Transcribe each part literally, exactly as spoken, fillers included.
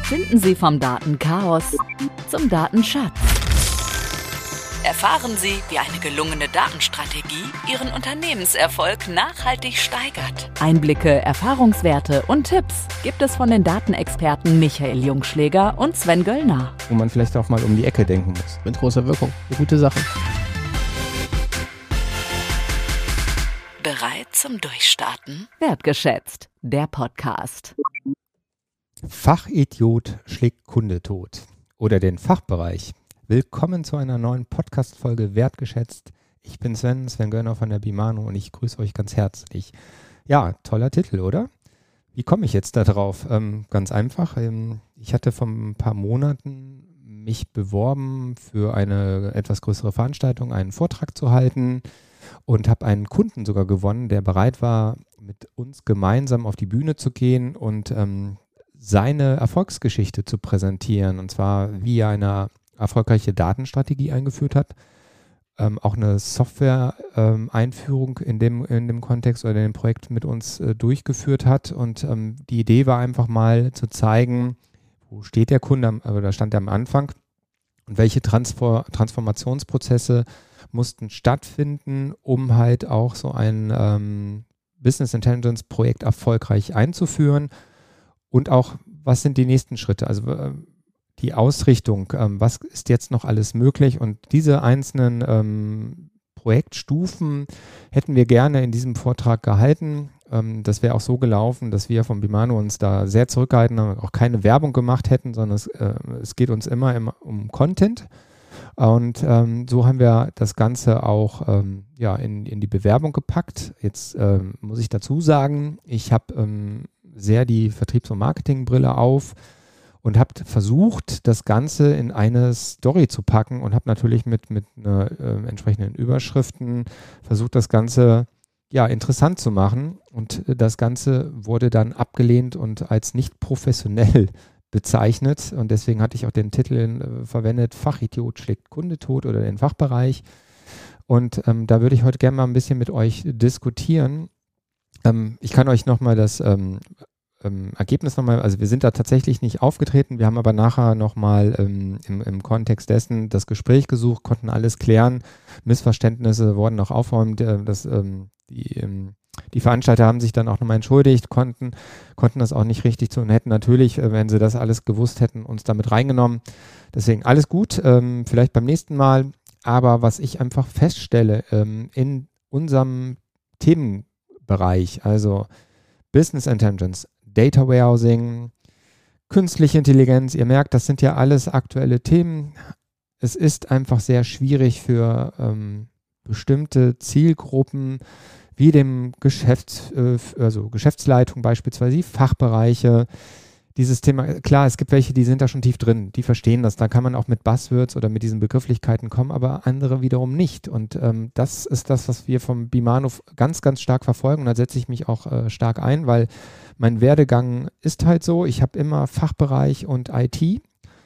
Finden Sie vom Datenchaos zum Datenschatz. Erfahren Sie, wie eine gelungene Datenstrategie Ihren Unternehmenserfolg nachhaltig steigert. Einblicke, Erfahrungswerte und Tipps gibt es von den Datenexperten Michael Jungschläger und Sven Göllner. Wo man vielleicht auch mal um die Ecke denken muss. Mit großer Wirkung. Eine gute Sache. Bereit zum Durchstarten? Wertgeschätzt, der Podcast. Fachidiot schlägt Kunde tot. Oder den Fachbereich. Willkommen zu einer neuen Podcast-Folge Wertgeschätzt. Ich bin Sven, Sven Göllner von der Bimano und ich grüße euch ganz herzlich. Ja, toller Titel, oder? Wie komme ich jetzt da drauf? Ähm, ganz einfach. Ähm, ich hatte vor ein paar Monaten mich beworben für eine etwas größere Veranstaltung, einen Vortrag zu halten und habe einen Kunden sogar gewonnen, der bereit war, mit uns gemeinsam auf die Bühne zu gehen und ähm, seine Erfolgsgeschichte zu präsentieren. Und zwar, wie er eine erfolgreiche Datenstrategie eingeführt hat, ähm, auch eine Software-Einführung ähm, in dem, in dem Kontext oder in dem Projekt mit uns äh, durchgeführt hat. Und ähm, die Idee war einfach mal zu zeigen, wo steht der Kunde, am, oder stand er am Anfang und welche Transfor- Transformationsprozesse mussten stattfinden, um halt auch so ein ähm, Business Intelligence Projekt erfolgreich einzuführen. Und auch, was sind die nächsten Schritte? Also äh, die Ausrichtung, ähm, was ist jetzt noch alles möglich? Und diese einzelnen ähm, Projektstufen hätten wir gerne in diesem Vortrag gehalten. Ähm, das wäre auch so gelaufen, dass wir von Bimano uns da sehr zurückgehalten haben, auch keine Werbung gemacht hätten, sondern es, äh, es geht uns immer im, um Content. Und ähm, so haben wir das Ganze auch ähm, ja, in, in die Bewerbung gepackt. Jetzt ähm, muss ich dazu sagen, ich habe ähm, sehr die Vertriebs- und Marketingbrille auf und habe versucht, das Ganze in eine Story zu packen und habe natürlich mit, mit einer, äh, entsprechenden Überschriften versucht, das Ganze ja, interessant zu machen. Und das Ganze wurde dann abgelehnt und als nicht professionell bezeichnet. Und deswegen hatte ich auch den Titel äh, verwendet, Fachidiot schlägt Kunde tot oder den Fachbereich. Und ähm, da würde ich heute gerne mal ein bisschen mit euch diskutieren. Ähm, ich kann euch nochmal das ähm, ähm, Ergebnis nochmal, also wir sind da tatsächlich nicht aufgetreten, wir haben aber nachher nochmal ähm, im, im Kontext dessen das Gespräch gesucht, konnten alles klären, Missverständnisse wurden auch aufräumen, äh, das, ähm, die, ähm, die Veranstalter haben sich dann auch nochmal entschuldigt, konnten, konnten das auch nicht richtig tun, hätten natürlich, äh, wenn sie das alles gewusst hätten, uns damit reingenommen. Deswegen alles gut, ähm, vielleicht beim nächsten Mal, aber was ich einfach feststelle ähm, in unserem Themenbereich, also Business Intelligence, Data Warehousing, künstliche Intelligenz, ihr merkt, das sind ja alles aktuelle Themen. Es ist einfach sehr schwierig für ähm, bestimmte Zielgruppen, wie dem Geschäfts, äh, also Geschäftsleitung beispielsweise, die Fachbereiche, dieses Thema, klar, es gibt welche, die sind da schon tief drin, die verstehen das, da kann man auch mit Buzzwords oder mit diesen Begrifflichkeiten kommen, aber andere wiederum nicht. Und ähm, das ist das, was wir vom Bimano ganz, ganz stark verfolgen und da setze ich mich auch äh, stark ein, weil mein Werdegang ist halt so, ich habe immer Fachbereich und I T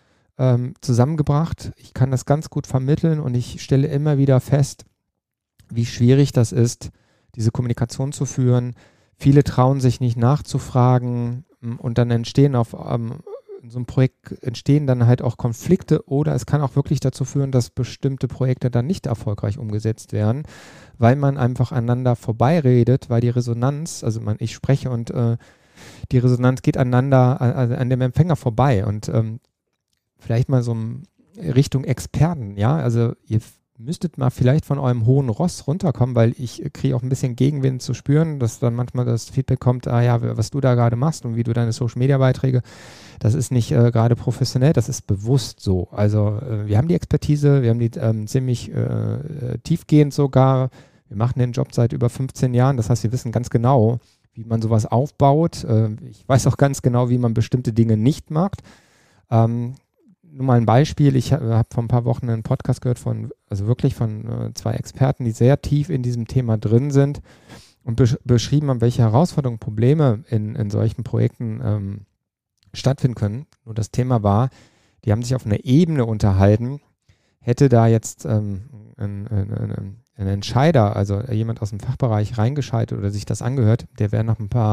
ähm, zusammengebracht, ich kann das ganz gut vermitteln und ich stelle immer wieder fest, wie schwierig das ist, diese Kommunikation zu führen. Viele trauen sich nicht nachzufragen und dann entstehen auf ähm, in so einem Projekt entstehen dann halt auch Konflikte oder es kann auch wirklich dazu führen, dass bestimmte Projekte dann nicht erfolgreich umgesetzt werden, weil man einfach aneinander vorbeiredet, weil die Resonanz, also man, ich spreche und äh, die Resonanz geht aneinander, also an dem Empfänger vorbei und ähm, vielleicht mal so Richtung Experten, ja, also ihr müsstet mal vielleicht von eurem hohen Ross runterkommen, weil ich kriege auch ein bisschen Gegenwind zu spüren, dass dann manchmal das Feedback kommt, ah ja, was du da gerade machst und wie du deine Social-Media-Beiträge, das ist nicht äh, gerade professionell, das ist bewusst so. Also äh, wir haben die Expertise, wir haben die ähm, ziemlich äh, tiefgehend sogar, wir machen den Job seit über fünfzehn Jahren, das heißt, wir wissen ganz genau, wie man sowas aufbaut. Äh, ich weiß auch ganz genau, wie man bestimmte Dinge nicht macht. Ähm, Nur mal ein Beispiel, ich habe hab vor ein paar Wochen einen Podcast gehört von, also wirklich von äh, zwei Experten, die sehr tief in diesem Thema drin sind und besch- beschrieben haben, welche Herausforderungen, Probleme in, in solchen Projekten ähm, stattfinden können. Nur das Thema war, die haben sich auf einer Ebene unterhalten, hätte da jetzt ähm, ein, ein, ein, ein Entscheider, also jemand aus dem Fachbereich reingeschaltet oder sich das angehört, der wäre nach ein paar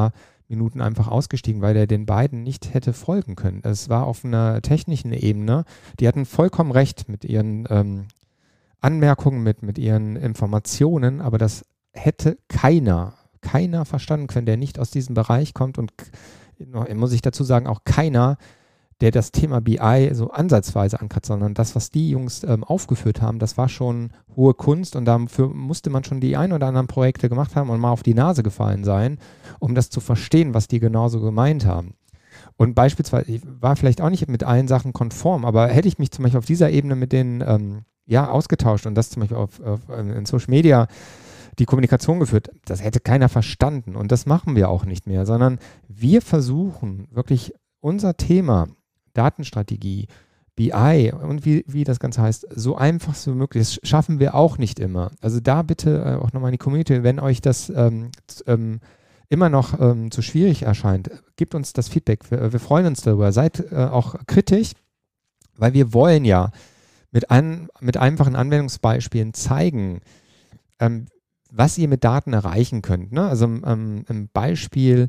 Minuten einfach ausgestiegen, weil er den beiden nicht hätte folgen können. Es war auf einer technischen Ebene, die hatten vollkommen recht mit ihren ähm, Anmerkungen, mit, mit ihren Informationen, aber das hätte keiner, keiner verstanden können, der nicht aus diesem Bereich kommt und, muss ich dazu sagen, auch keiner, der das Thema B I so ansatzweise ankratzt, sondern das, was die Jungs ähm, aufgeführt haben, das war schon hohe Kunst und dafür musste man schon die ein oder anderen Projekte gemacht haben und mal auf die Nase gefallen sein, um das zu verstehen, was die genauso gemeint haben. Und beispielsweise, ich war vielleicht auch nicht mit allen Sachen konform, aber hätte ich mich zum Beispiel auf dieser Ebene mit denen ähm, ja, ausgetauscht und das zum Beispiel auf, auf, in Social Media die Kommunikation geführt, das hätte keiner verstanden und das machen wir auch nicht mehr, sondern wir versuchen wirklich unser Thema Datenstrategie, B I und wie, wie das Ganze heißt, so einfach wie möglich. Das schaffen wir auch nicht immer. Also da bitte äh, auch nochmal in die Community, wenn euch das ähm, ähm, immer noch ähm, zu schwierig erscheint, gebt uns das Feedback. Wir, wir freuen uns darüber. Seid äh, auch kritisch, weil wir wollen ja mit, an, mit einfachen Anwendungsbeispielen zeigen, ähm, was ihr mit Daten erreichen könnt. Ne? Also ähm, im Beispiel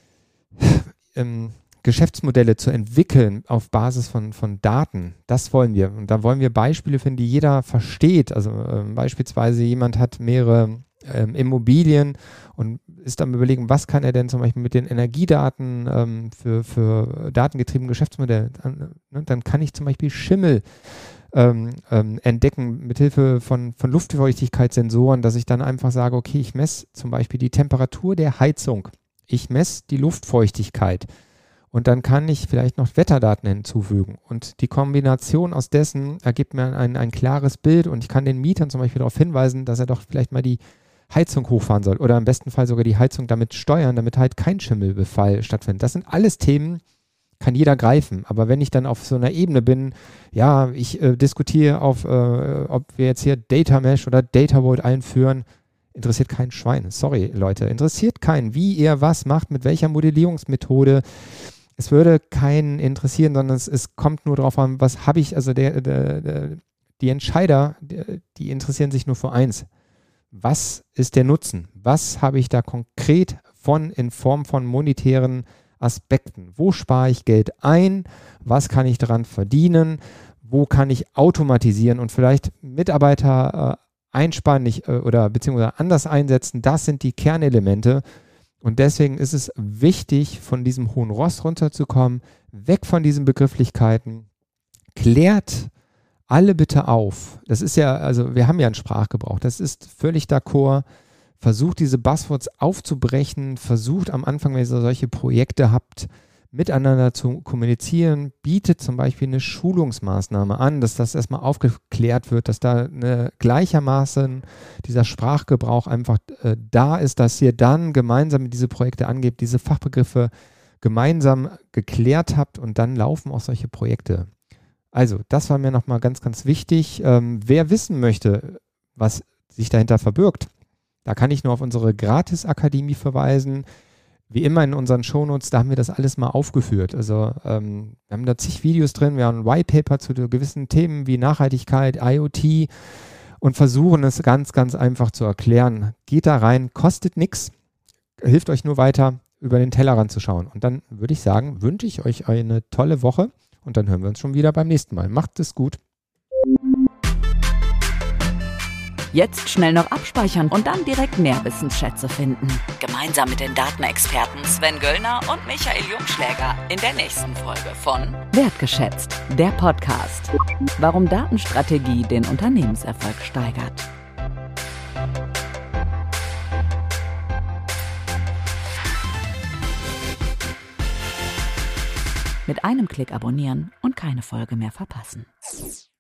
ähm, Geschäftsmodelle zu entwickeln auf Basis von, von Daten, das wollen wir. Und da wollen wir Beispiele finden, die jeder versteht. Also ähm, beispielsweise jemand hat mehrere ähm, Immobilien und ist am Überlegen, was kann er denn zum Beispiel mit den Energiedaten ähm, für, für datengetriebene Geschäftsmodelle, dann, ne, dann kann ich zum Beispiel Schimmel ähm, ähm, entdecken mithilfe von, von Luftfeuchtigkeitssensoren, dass ich dann einfach sage, okay, ich messe zum Beispiel die Temperatur der Heizung, ich messe die Luftfeuchtigkeit. Und dann kann ich vielleicht noch Wetterdaten hinzufügen. Und die Kombination aus dessen ergibt mir ein, ein klares Bild und ich kann den Mietern zum Beispiel darauf hinweisen, dass er doch vielleicht mal die Heizung hochfahren soll oder im besten Fall sogar die Heizung damit steuern, damit halt kein Schimmelbefall stattfindet. Das sind alles Themen, kann jeder greifen. Aber wenn ich dann auf so einer Ebene bin, ja, ich äh, diskutiere auf, äh, ob wir jetzt hier Data Mesh oder Data Vault einführen, interessiert kein Schwein. Sorry, Leute, interessiert keinen, wie ihr was macht, mit welcher Modellierungsmethode. Es würde keinen interessieren, sondern es, es kommt nur darauf an, was habe ich, also der, der, der, die Entscheider, die, die interessieren sich nur für eins. Was ist der Nutzen? Was habe ich da konkret von in Form von monetären Aspekten? Wo spare ich Geld ein? Was kann ich daran verdienen? Wo kann ich automatisieren und vielleicht Mitarbeiter äh, einsparen nicht, äh, oder beziehungsweise anders einsetzen? Das sind die Kernelemente. Und deswegen ist es wichtig, von diesem hohen Ross runterzukommen, weg von diesen Begrifflichkeiten. Klärt alle bitte auf. Das ist ja, also wir haben ja einen Sprachgebrauch, das ist völlig d'accord. Versucht diese Buzzwords aufzubrechen, versucht am Anfang, wenn ihr solche Projekte habt, miteinander zu kommunizieren, bietet zum Beispiel eine Schulungsmaßnahme an, dass das erstmal aufgeklärt wird, dass da eine gleichermaßen dieser Sprachgebrauch einfach äh, da ist, dass ihr dann gemeinsam diese Projekte angebt, diese Fachbegriffe gemeinsam geklärt habt und dann laufen auch solche Projekte. Also, das war mir nochmal ganz, ganz wichtig. Ähm, wer wissen möchte, was sich dahinter verbirgt, da kann ich nur auf unsere Gratis-Akademie verweisen. Wie immer in unseren Shownotes, da haben wir das alles mal aufgeführt. Also ähm, wir haben da zig Videos drin, wir haben ein White Paper zu gewissen Themen wie Nachhaltigkeit, I O T und versuchen es ganz, ganz einfach zu erklären. Geht da rein, kostet nichts, hilft euch nur weiter, über den Tellerrand zu schauen. Und dann würde ich sagen, wünsche ich euch eine tolle Woche und dann hören wir uns schon wieder beim nächsten Mal. Macht es gut. Jetzt schnell noch abspeichern und dann direkt mehr Wissensschätze finden. Gemeinsam mit den Datenexperten Sven Göllner und Michael Jungschläger in der nächsten Folge von Wertgeschätzt, der Podcast. Warum Datenstrategie den Unternehmenserfolg steigert. Mit einem Klick abonnieren und keine Folge mehr verpassen.